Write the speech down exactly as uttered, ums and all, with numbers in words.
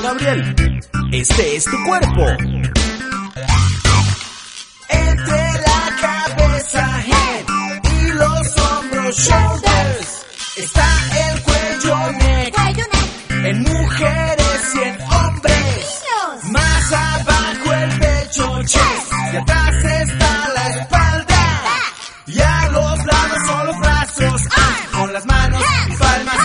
Gabriel. Este es tu cuerpo. Entre la cabeza, head, y los hombros, shoulders, está el cuello, neck, en mujeres y en hombres. Más abajo el pecho, chest, y atrás está la espalda. Y a los lados son los brazos, con las manos y palmas